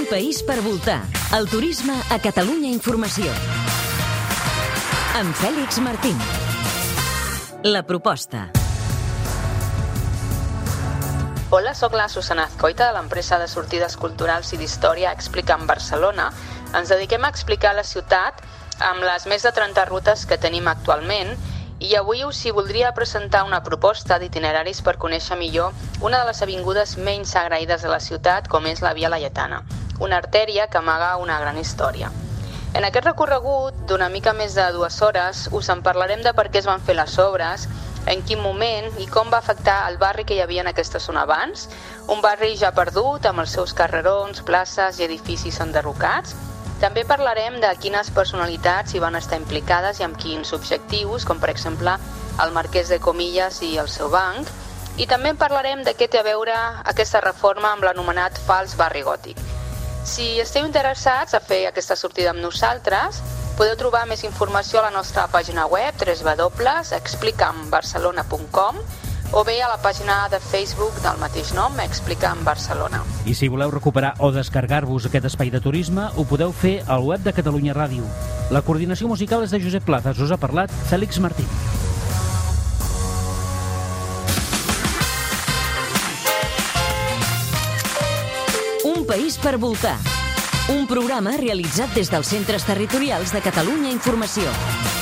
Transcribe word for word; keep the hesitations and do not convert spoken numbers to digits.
país per voltar. El turisme a Catalunya Informació. Amb Fèlix Martín. La proposta. Hola, sóc la Susana Azcoita de l'empresa de sortides culturals i d'història Explica en Barcelona. Ens dediquem a explicar la ciutat amb les més de trenta rutes que tenim actualment i avui us hi voldria presentar una proposta d'itineraris per conèixer millor una de les avingudes menys agraïdes de la ciutat, com és la Via Laietana, una artèria que amaga una gran història. En aquest recorregut d'una mica més de dues hores us en parlarem de per què es van fer les obres, en quin moment i com va afectar el barri que hi havia en aquesta zona abans, un barri ja perdut amb els seus carrerons, places i edificis enderrocats. També parlarem de quines personalitats hi van estar implicades i amb quins objectius, com per exemple el Marquès de Comillas i el seu banc, i també parlarem de què té a veure aquesta reforma amb l'anomenat fals barri gòtic. Si esteu interessats a fer aquesta sortida amb nosaltres, podeu trobar més informació a la nostra pàgina web w w w punt explica en barcelona punt com o bé a la pàgina de Facebook del mateix nom, Explica en Barcelona. I si voleu recuperar o descarregar-vos aquest espai de turisme, ho podeu fer al web de Catalunya Ràdio. La coordinació musical és de Josep Plazas. Us ha parlat Fèlix Martín. Un país per voltar. Un programa realitzat des dels centres territorials de Catalunya Informació.